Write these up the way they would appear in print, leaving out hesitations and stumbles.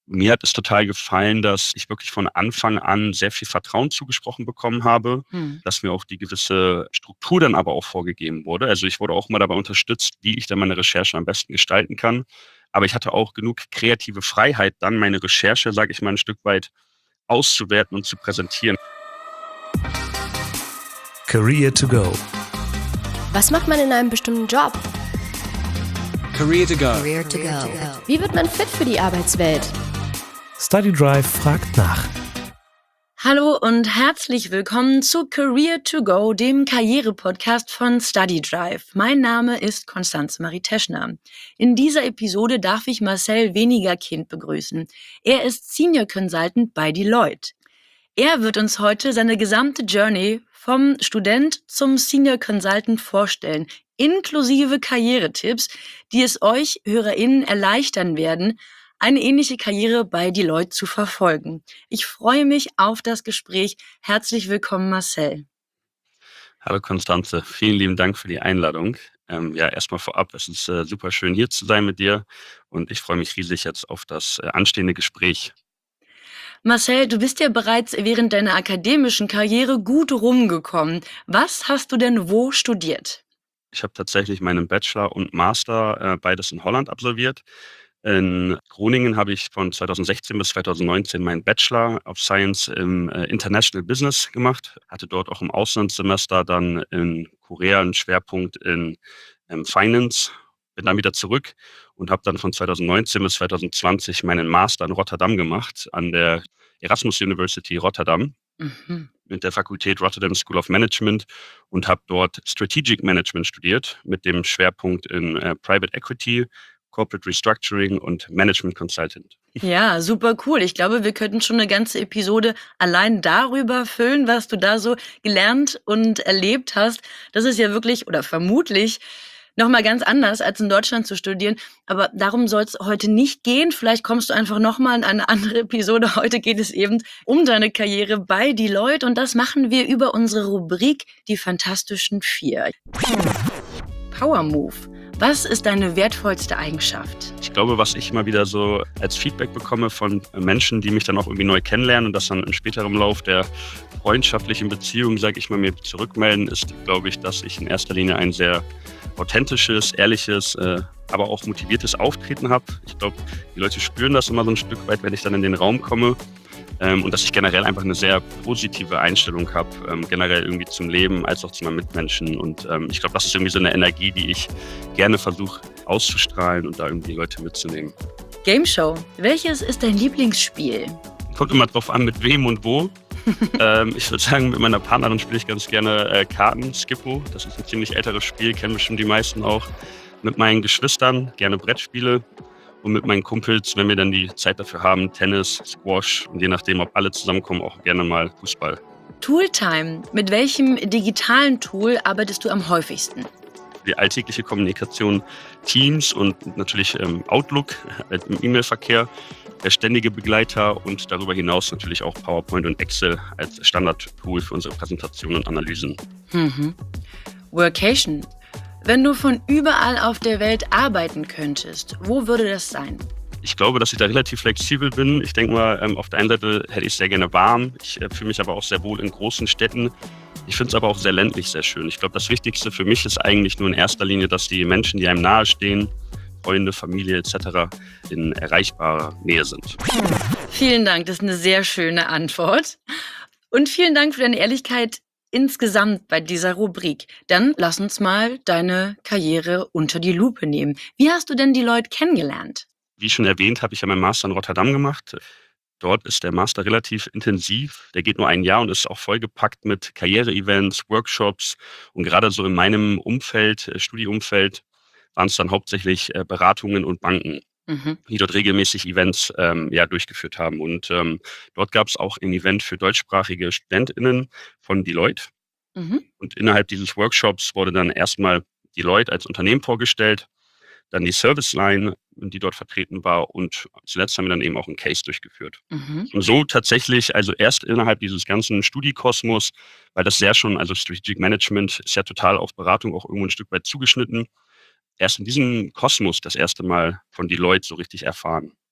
Mir hat es total gefallen, dass ich wirklich von Anfang an sehr viel Vertrauen zugesprochen bekommen habe, Hm. dass mir auch die gewisse Struktur dann aber auch vorgegeben wurde. Also ich wurde auch mal dabei unterstützt, wie ich dann meine Recherche am besten gestalten kann. Aber ich hatte auch genug kreative Freiheit, dann meine Recherche, sage ich mal, ein Stück weit auszuwerten und zu präsentieren. Career to go. Was macht man in einem bestimmten Job? Career to go. Career to go. Wie wird man fit für die Arbeitswelt? Study Drive fragt nach. Hallo und herzlich willkommen zu Career to Go, dem Karriere-Podcast von Study Drive. Mein Name ist Constanze Marie Teschner. In dieser Episode darf ich Marcel Wenigerkind begrüßen. Er ist Senior Consultant bei Deloitte. Er wird uns heute seine gesamte Journey vom Student zum Senior Consultant vorstellen, inklusive Karrieretipps, die es euch HörerInnen erleichtern werden, eine ähnliche Karriere bei Deloitte zu verfolgen. Ich freue mich auf das Gespräch. Herzlich willkommen, Marcel. Hallo Constanze, vielen lieben Dank für die Einladung. Erstmal vorab, es ist super schön hier zu sein mit dir und ich freue mich riesig jetzt auf das anstehende Gespräch. Marcel, du bist ja bereits während deiner akademischen Karriere gut rumgekommen. Was hast du denn wo studiert? Ich habe tatsächlich meinen Bachelor und Master beides in Holland absolviert. In Groningen habe ich von 2016 bis 2019 meinen Bachelor of Science im International Business gemacht, hatte dort auch im Auslandssemester dann in Korea einen Schwerpunkt in Finance, bin dann wieder zurück und habe dann von 2019 bis 2020 meinen Master in Rotterdam gemacht, an der Erasmus University Rotterdam Mhm. mit der Fakultät Rotterdam School of Management und habe dort Strategic Management studiert mit dem Schwerpunkt in Private Equity, Corporate Restructuring und Management Consultant. Ja, super cool. Ich glaube, wir könnten schon eine ganze Episode allein darüber füllen, was du da so gelernt und erlebt hast. Das ist ja wirklich oder vermutlich noch mal ganz anders, als in Deutschland zu studieren. Aber darum soll es heute nicht gehen. Vielleicht kommst du einfach noch mal in eine andere Episode. Heute geht es eben um deine Karriere bei Deloitte. Und das machen wir über unsere Rubrik Die Fantastischen Vier. Power Move. Was ist deine wertvollste Eigenschaft? Ich glaube, was ich immer wieder so als Feedback bekomme von Menschen, die mich dann auch irgendwie neu kennenlernen und das dann in späterem Lauf der freundschaftlichen Beziehung, sage ich mal, mir zurückmelden, ist, glaube ich, dass ich in erster Linie ein sehr authentisches, ehrliches, aber auch motiviertes Auftreten habe. Ich glaube, die Leute spüren das immer so ein Stück weit, wenn ich dann in den Raum komme. Und dass ich generell einfach eine sehr positive Einstellung habe, generell irgendwie zum Leben als auch zu meinen Mitmenschen. Und ich glaube, das ist irgendwie so eine Energie, die ich gerne versuche auszustrahlen und da irgendwie die Leute mitzunehmen. Game Show. Welches ist dein Lieblingsspiel? Kommt immer drauf an, mit wem und wo. Ich würde sagen, mit meiner Partnerin spiele ich ganz gerne Karten, Skippo. Das ist ein ziemlich älteres Spiel, kennen bestimmt die meisten auch. Mit meinen Geschwistern gerne Brettspiele. Und mit meinen Kumpels, wenn wir dann die Zeit dafür haben, Tennis, Squash und je nachdem, ob alle zusammenkommen, auch gerne mal Fußball. Tooltime. Mit welchem digitalen Tool arbeitest du am häufigsten? Die alltägliche Kommunikation, Teams und natürlich Outlook im E-Mail-Verkehr, der ständige Begleiter und darüber hinaus natürlich auch PowerPoint und Excel als Standard-Tool für unsere Präsentationen und Analysen. Workation. Wenn du von überall auf der Welt arbeiten könntest, wo würde das sein? Ich glaube, dass ich da relativ flexibel bin. Ich denke mal, auf der einen Seite hätte ich es sehr gerne warm. Ich fühle mich aber auch sehr wohl in großen Städten. Ich finde es aber auch sehr ländlich sehr schön. Ich glaube, das Wichtigste für mich ist eigentlich nur in erster Linie, dass die Menschen, die einem nahestehen, Freunde, Familie etc. in erreichbarer Nähe sind. Vielen Dank, das ist eine sehr schöne Antwort. Und vielen Dank für deine Ehrlichkeit insgesamt bei dieser Rubrik. Dann lass uns mal deine Karriere unter die Lupe nehmen. Wie hast du denn Deloitte kennengelernt? Wie schon erwähnt, habe ich ja meinen Master in Rotterdam gemacht. Dort ist der Master relativ intensiv. Der geht nur ein Jahr und ist auch vollgepackt mit Karriere-Events, Workshops. Und gerade so in meinem Umfeld, Studiumfeld, waren es dann hauptsächlich Beratungen und Banken, die dort regelmäßig Events durchgeführt haben. Und dort gab es auch ein Event für deutschsprachige StudentInnen von Deloitte. Und innerhalb dieses Workshops wurde dann erstmal Deloitte als Unternehmen vorgestellt, dann die Serviceline, die dort vertreten war und zuletzt haben wir dann eben auch einen Case durchgeführt. Und so tatsächlich, also erst innerhalb dieses ganzen Studiekosmos, weil das sehr schon, also Strategic Management ist ja total auf Beratung auch irgendwo ein Stück weit zugeschnitten, erst in diesem Kosmos das erste Mal von Deloitte so richtig erfahren.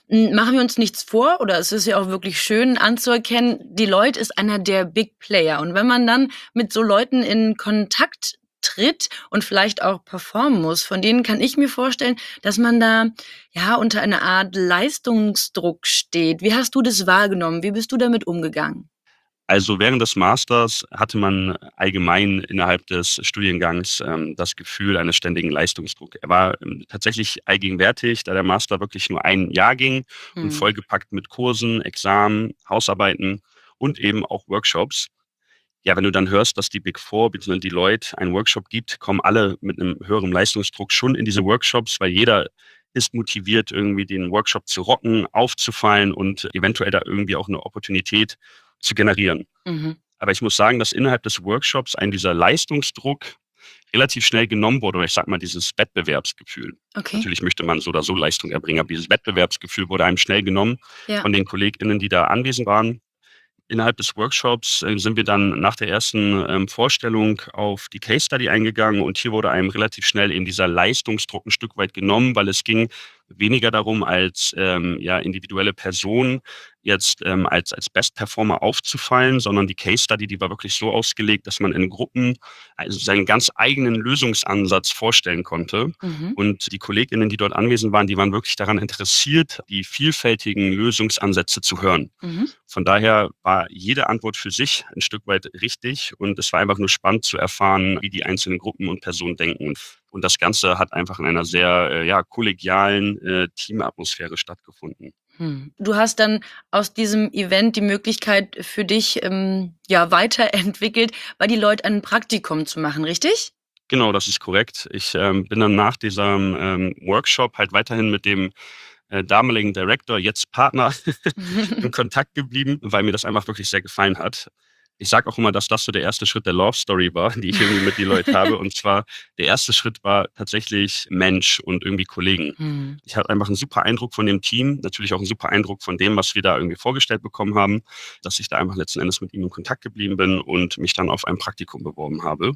Machen wir uns nichts vor, oder es ist ja auch wirklich schön anzuerkennen, Deloitte ist einer der Big Player. Und wenn man dann mit so Leuten in Kontakt tritt und vielleicht auch performen muss, von denen kann ich mir vorstellen, dass man da ja unter einer Art Leistungsdruck steht. Wie hast du das wahrgenommen? Wie bist du damit umgegangen? Also, während des Masters hatte man allgemein innerhalb des Studiengangs, das Gefühl eines ständigen Leistungsdruck. Er war, tatsächlich allgegenwärtig, da der Master wirklich nur ein Jahr ging und Mhm. vollgepackt mit Kursen, Examen, Hausarbeiten und eben auch Workshops. Ja, wenn du dann hörst, dass die Big Four bzw. Deloitte einen Workshop gibt, kommen alle mit einem höheren Leistungsdruck schon in diese Workshops, weil jeder ist motiviert, irgendwie den Workshop zu rocken, aufzufallen und eventuell da irgendwie auch eine Opportunität zu generieren. Mhm. Aber ich muss sagen, dass innerhalb des Workshops dieser Leistungsdruck relativ schnell genommen wurde, oder ich sage mal, dieses Wettbewerbsgefühl. Okay. Natürlich möchte man so oder so Leistung erbringen, aber dieses Wettbewerbsgefühl wurde einem schnell genommen Ja. von den KollegInnen, die da anwesend waren. Innerhalb des Workshops, sind wir dann nach der ersten, Vorstellung auf die Case Study eingegangen, und hier wurde einem relativ schnell eben dieser Leistungsdruck ein Stück weit genommen, weil es ging weniger darum, als, ja, individuelle Person jetzt, als Best Performer aufzufallen, sondern die Case Study, die war wirklich so ausgelegt, dass man in Gruppen also seinen ganz eigenen Lösungsansatz vorstellen konnte. Mhm. Und die KollegInnen, die dort anwesend waren, die waren wirklich daran interessiert, die vielfältigen Lösungsansätze zu hören. Mhm. Von daher war jede Antwort für sich ein Stück weit richtig, und es war einfach nur spannend zu erfahren, wie die einzelnen Gruppen und Personen denken. Und das Ganze hat einfach in einer sehr, ja, kollegialen, Teamatmosphäre stattgefunden. Du hast dann aus diesem Event die Möglichkeit für dich, ja, weiterentwickelt, bei Deloitte ein Praktikum zu machen, richtig? Genau, das ist korrekt. Ich, bin dann nach diesem, Workshop halt weiterhin mit dem, damaligen Director, jetzt Partner, in Kontakt geblieben, weil mir das einfach wirklich sehr gefallen hat. Ich sage auch immer, dass das so der erste Schritt der Love Story war, die ich irgendwie mit Deloitte habe. Und zwar der erste Schritt war tatsächlich Mensch und irgendwie Kollegen. Mhm. Ich hatte einfach einen super Eindruck von dem Team, natürlich auch einen super Eindruck von dem, was wir da irgendwie vorgestellt bekommen haben, dass ich da einfach letzten Endes mit ihm in Kontakt geblieben bin und mich dann auf ein Praktikum beworben habe.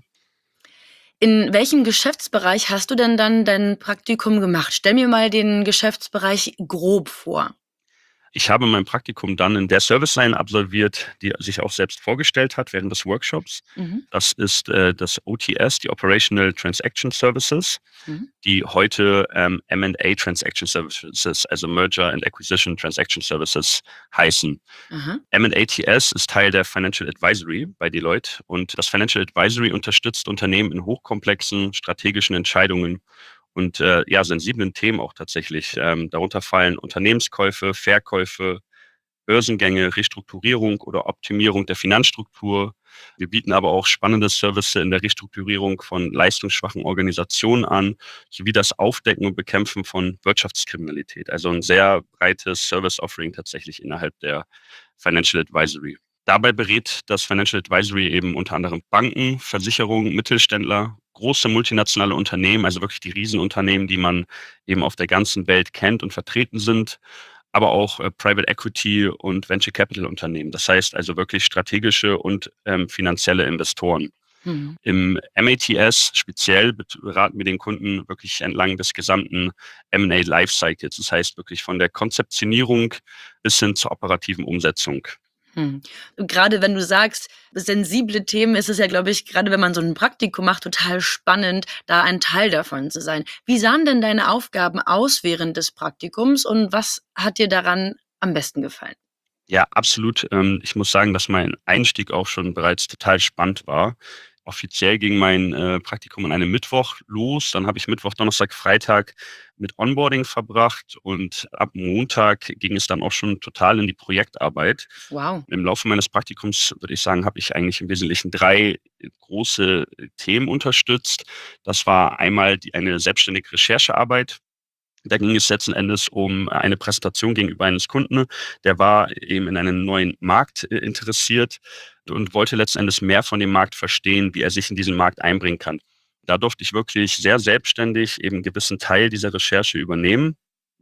In welchem Geschäftsbereich hast du denn dann dein Praktikum gemacht? Stell mir mal den Geschäftsbereich grob vor. Ich habe mein Praktikum dann in der Serviceline absolviert, die sich auch selbst vorgestellt hat während des Workshops. Mhm. Das ist, das OTS, die Operational Transaction Services, Mhm. die heute, M&A Transaction Services, also Merger and Acquisition Transaction Services heißen. Aha. M&ATS ist Teil der Financial Advisory bei Deloitte, und das Financial Advisory unterstützt Unternehmen in hochkomplexen strategischen Entscheidungen und, ja, sensiblen Themen auch tatsächlich. Darunter fallen Unternehmenskäufe, Verkäufe, Börsengänge, Restrukturierung oder Optimierung der Finanzstruktur. Wir bieten aber auch spannende Services in der Restrukturierung von leistungsschwachen Organisationen an, sowie das Aufdecken und Bekämpfen von Wirtschaftskriminalität. Also ein sehr breites Service-Offering tatsächlich innerhalb der Financial Advisory. Dabei berät das Financial Advisory eben unter anderem Banken, Versicherungen, Mittelständler, große multinationale Unternehmen, also wirklich die Riesenunternehmen, die man eben auf der ganzen Welt kennt und vertreten sind, aber auch, Private Equity und Venture Capital Unternehmen. Das heißt also wirklich strategische und, finanzielle Investoren. Mhm. Im MATS speziell beraten wir den Kunden wirklich entlang des gesamten M&A Lifecycles. Das heißt wirklich von der Konzeptionierung bis hin zur operativen Umsetzung. Mhm. Grade wenn du sagst, sensible Themen, ist es ja, glaube ich, gerade wenn man so ein Praktikum macht, total spannend, da ein Teil davon zu sein. Wie sahen denn deine Aufgaben aus während des Praktikums und was hat dir daran am besten gefallen? Ja, absolut. Ich muss sagen, dass mein Einstieg auch schon bereits total spannend war. Offiziell ging mein, Praktikum an einem Mittwoch los. Dann habe ich Mittwoch, Donnerstag, Freitag mit Onboarding verbracht, und ab Montag ging es dann auch schon total in die Projektarbeit. Wow. Im Laufe meines Praktikums, würde ich sagen, habe ich eigentlich im Wesentlichen 3 große, Themen unterstützt. Das war einmal eine selbstständige Recherchearbeit. Da ging es letzten Endes um eine Präsentation gegenüber eines Kunden. Der war eben in einen neuen Markt, interessiert und wollte letzten Endes mehr von dem Markt verstehen, wie er sich in diesen Markt einbringen kann. Da durfte ich wirklich sehr selbstständig eben 'n gewissen Teil dieser Recherche übernehmen,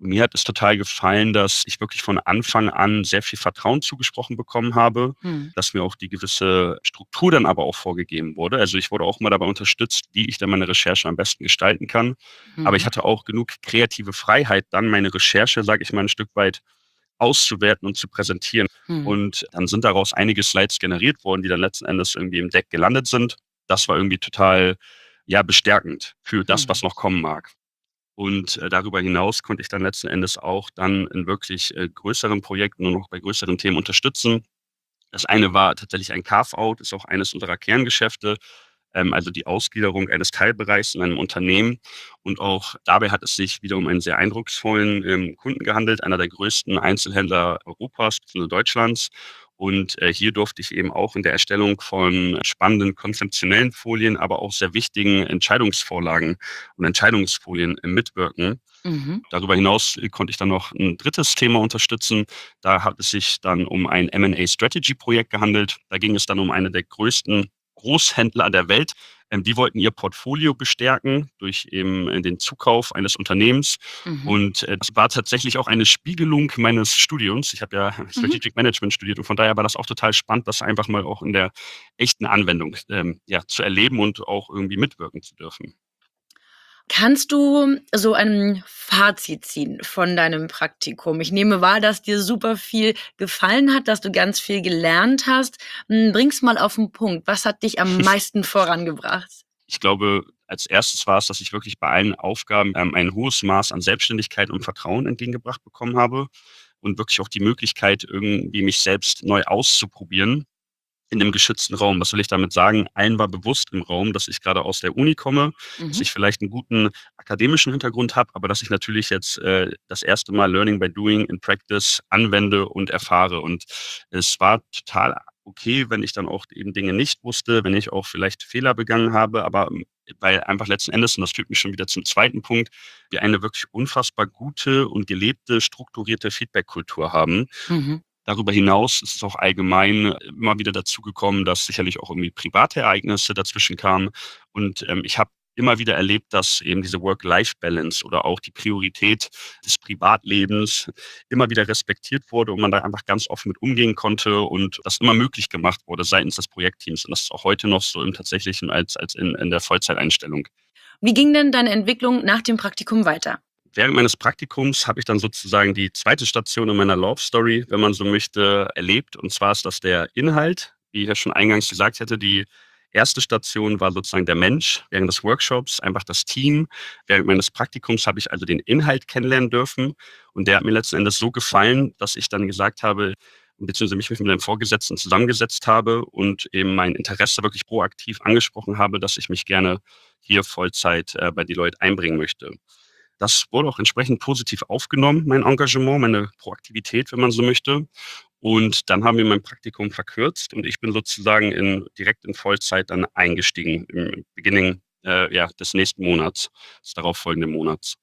Mir hat es total gefallen, dass ich wirklich von Anfang an sehr viel Vertrauen zugesprochen bekommen habe, Mhm. dass mir auch die gewisse Struktur dann aber auch vorgegeben wurde. Also, ich wurde auch mal dabei unterstützt, wie ich dann meine Recherche am besten gestalten kann. Aber ich Mhm. hatte auch genug kreative Freiheit, dann meine Recherche, sage ich mal, ein Stück weit auszuwerten und zu präsentieren. Mhm. Und dann sind daraus einige Slides generiert worden, die dann letzten Endes irgendwie im Deck gelandet sind. Das war irgendwie total, ja, bestärkend für das, was Mhm. noch kommen mag. Und, darüber hinaus konnte ich dann letzten Endes auch dann in wirklich, größeren Projekten und auch bei größeren Themen unterstützen. Das eine war tatsächlich ein Carve-out, ist auch eines unserer Kerngeschäfte, also die Ausgliederung eines Teilbereichs in einem Unternehmen. Und auch dabei hat es sich wieder um einen sehr eindrucksvollen, Kunden gehandelt, einer der größten Einzelhändler Europas bzw. Deutschlands. Und, hier durfte ich eben auch in der Erstellung von spannenden konzeptionellen Folien, aber auch sehr wichtigen Entscheidungsvorlagen und Entscheidungsfolien, mitwirken. Mhm. Darüber hinaus konnte ich dann noch ein drittes Thema unterstützen. Da hat es sich dann um ein M&A Strategy Projekt gehandelt. Da ging es dann um eine der größten Großhändler der Welt. Die wollten ihr Portfolio bestärken durch eben, den Zukauf eines Unternehmens. Mhm. Und, das war tatsächlich auch eine Spiegelung meines Studiums. Ich habe ja Mhm. Strategic Management studiert und von daher war das auch total spannend, das einfach mal auch in der echten Anwendung, ja, zu erleben und auch irgendwie mitwirken zu dürfen. Kannst du so ein Fazit ziehen von deinem Praktikum? Ich nehme wahr, dass dir super viel gefallen hat, dass du ganz viel gelernt hast. Bring's mal auf 'n Punkt. Was hat dich am meisten vorangebracht? Ich glaube, als erstes war es, dass ich wirklich bei allen Aufgaben, ein hohes Maß an Selbstständigkeit und Vertrauen entgegengebracht bekommen habe und wirklich auch die Möglichkeit, irgendwie mich selbst neu auszuprobieren in 'nem geschützten Raum. Was will ich damit sagen? Allen war bewusst im Raum, dass ich grade aus der Uni komme, dass Mhm. ich vielleicht 'n guten akademischen Hintergrund habe, aber dass ich natürlich jetzt, das erste Mal Learning by Doing in Practice anwende und erfahre. Und es war total okay, wenn ich dann auch eben Dinge nicht wusste, wenn ich auch vielleicht Fehler begangen habe, aber, weil einfach letzten Endes, und das führt mich schon wieder zum zweiten Punkt, wir eine wirklich unfassbar gute und gelebte, strukturierte Feedbackkultur haben. Mhm. Darüber hinaus ist es auch allgemein immer wieder dazu gekommen, dass sicherlich auch irgendwie private Ereignisse dazwischen kamen. Und, ich habe immer wieder erlebt, dass eben diese Work-Life-Balance oder auch die Priorität des Privatlebens immer wieder respektiert wurde und man da einfach ganz offen mit umgehen konnte und das immer möglich gemacht wurde seitens des Projektteams. Und das ist auch heute noch so im Tatsächlichen als in der Vollzeiteinstellung. Wie ging denn deine Entwicklung nach dem Praktikum weiter? Während meines Praktikums habe ich dann sozusagen die zweite Station in meiner Love Story, wenn man so möchte, erlebt. Und zwar ist das der Inhalt. Wie ich ja schon eingangs gesagt hätte, die erste Station war sozusagen der Mensch während des Workshops, einfach das Team. Während meines Praktikums habe ich also den Inhalt kennenlernen dürfen und der hat mir letzten Endes so gefallen, dass ich dann gesagt habe, beziehungsweise mich mit meinem Vorgesetzten zusammengesetzt habe und eben mein Interesse wirklich proaktiv angesprochen habe, dass ich mich gerne hier Vollzeit, bei Deloitte einbringen möchte. Das wurde auch entsprechend positiv aufgenommen, mein Engagement, meine Proaktivität, wenn man so möchte. Und dann haben wir mein Praktikum verkürzt und ich bin sozusagen direkt in Vollzeit dann eingestiegen im Beginning, ja, des nächsten Monats, des darauffolgenden Monats.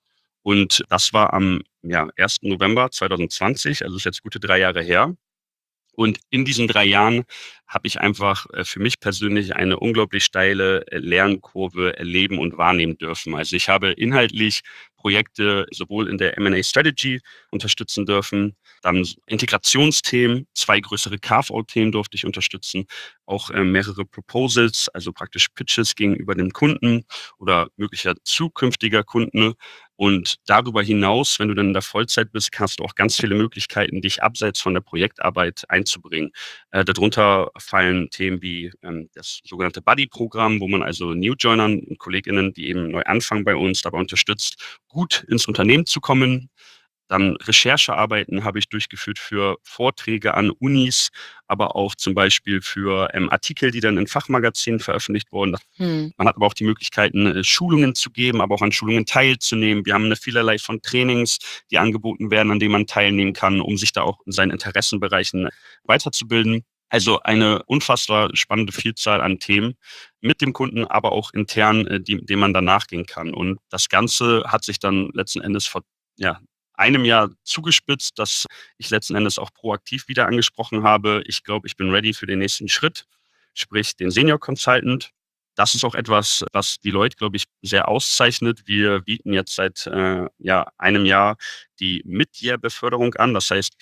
Und das war am, ja, 1. November 2020, also ist jetzt gute 3 Jahre her. Und in diesen 3 Jahren habe ich einfach, für mich persönlich eine unglaublich steile, Lernkurve erleben und wahrnehmen dürfen. Also, ich habe inhaltlich Projekte sowohl in der M&A Strategy unterstützen dürfen, dann Integrationsthemen, 2 größere Carve-out-Themen durfte ich unterstützen, auch, mehrere Proposals, also praktisch Pitches gegenüber dem Kunden oder möglicher zukünftiger Kunden. Und darüber hinaus, wenn du dann in der Vollzeit bist, hast du auch ganz viele Möglichkeiten, dich abseits von der Projektarbeit einzubringen. Darunter fallen Themen wie, das sogenannte Buddy-Programm, wo man also New-Joinern und KollegInnen, die eben neu anfangen bei uns, dabei unterstützt, gut ins Unternehmen zu kommen. Dann Recherchearbeiten habe ich durchgeführt für Vorträge an Unis, aber auch zum Beispiel für, Artikel, die dann in Fachmagazinen veröffentlicht wurden. Mhm. Man hat aber auch die Möglichkeiten, Schulungen zu geben, aber auch an Schulungen teilzunehmen. Wir haben eine vielerlei von Trainings, die angeboten werden, an denen man teilnehmen kann, um sich da auch in seinen Interessenbereichen weiterzubilden. Also eine unfassbar spannende Vielzahl an Themen mit dem Kunden, aber auch intern, dem man dann nachgehen kann. Und das Ganze hat sich dann letzten Endes vor, ja, einem Jahr zugespitzt, dass ich letzten Endes auch proaktiv wieder angesprochen habe: „Ich glaube, ich bin ready für den nächsten Schritt“, sprich den Senior Consultant. Das ist auch etwas, was die Leute, glaube ich, sehr auszeichnet. Wir bieten jetzt seit einem Jahr die Mid-Year-Beförderung an. Das heißt,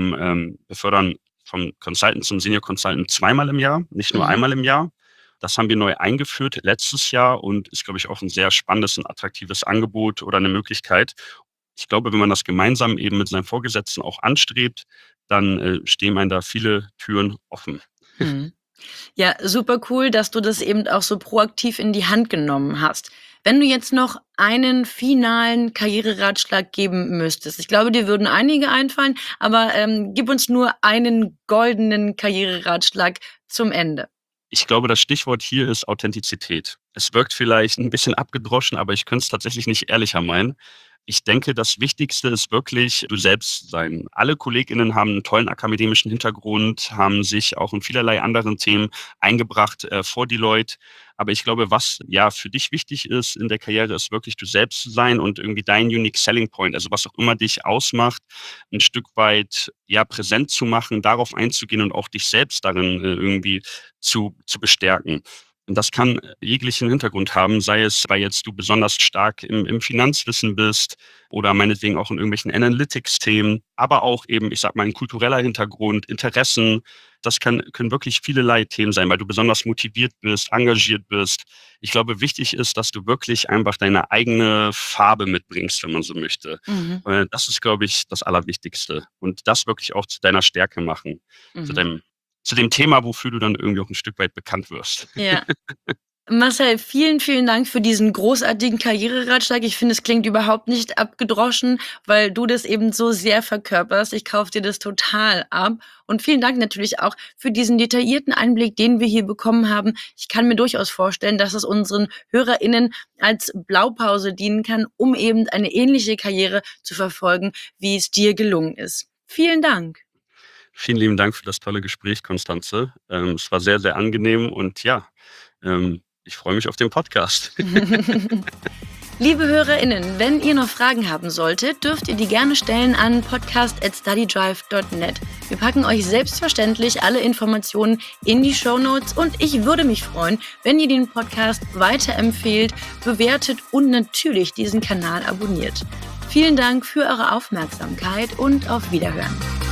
befördern vom Consultant zum Senior Consultant zweimal im Jahr, nicht nur Mhm. einmal im Jahr. Das haben wir neu eingeführt letztes Jahr und ist, glaube ich, auch ein sehr spannendes und attraktives Angebot oder eine Möglichkeit. Ich glaube, wenn man das gemeinsam eben mit seinem Vorgesetzten auch anstrebt, dann stehen einem da viele Türen offen. Mhm. Ja, super cool, dass du das eben auch so proaktiv in die Hand genommen hast. Wenn du jetzt noch einen finalen Karriereratschlag geben müsstest, ich glaube, dir würden einige einfallen, aber gib uns nur einen goldenen Karriereratschlag zum Ende. Ich glaube, das Stichwort hier ist Authentizität. Es wirkt vielleicht ein bisschen abgedroschen, aber ich könnte es tatsächlich nicht ehrlicher meinen. Ich denke, das Wichtigste ist wirklich du selbst sein. Alle KollegInnen haben einen tollen akademischen Hintergrund, haben sich auch in vielerlei anderen Themen eingebracht, vor Deloitte. Aber ich glaube, was ja für dich wichtig ist in der Karriere, ist wirklich du selbst zu sein und irgendwie dein unique selling point, also was auch immer dich ausmacht, ein Stück weit, ja, präsent zu machen, darauf einzugehen und auch dich selbst darin, irgendwie zu bestärken. Und das kann jeglichen Hintergrund haben, sei es, weil jetzt du besonders stark im Finanzwissen bist oder meinetwegen auch in irgendwelchen Analytics-Themen, aber auch eben, ich sage mal, ein kultureller Hintergrund, Interessen. Das können wirklich vielerlei Themen sein, weil du besonders motiviert bist, engagiert bist. Ich glaube, wichtig ist, dass du wirklich einfach deine eigene Farbe mitbringst, wenn man so möchte. Mhm. Das ist, glaube ich, das Allerwichtigste. Und das wirklich auch zu deiner Stärke machen, zu Mhm. dem Thema, wofür du dann irgendwie auch ein Stück weit bekannt wirst. Ja. Marcel, vielen, vielen Dank für diesen großartigen Karriereratschlag. Ich finde, es klingt überhaupt nicht abgedroschen, weil du das eben so sehr verkörperst. Ich kaufe dir das total ab. Und vielen Dank natürlich auch für diesen detaillierten Einblick, den wir hier bekommen haben. Ich kann mir durchaus vorstellen, dass es unseren HörerInnen als Blaupause dienen kann, um eben eine ähnliche Karriere zu verfolgen, wie es dir gelungen ist. Vielen Dank. Vielen lieben Dank für das tolle Gespräch, Konstanze. Es war sehr, sehr angenehm und ja, ich freue mich auf den Podcast. Liebe HörerInnen, wenn ihr noch Fragen haben solltet, dürft ihr die gerne stellen an podcast@studydrive.net. Wir packen euch selbstverständlich alle Informationen in die Shownotes und ich würde mich freuen, wenn ihr den Podcast weiterempfehlt, bewertet und natürlich diesen Kanal abonniert. Vielen Dank für eure Aufmerksamkeit und auf Wiederhören.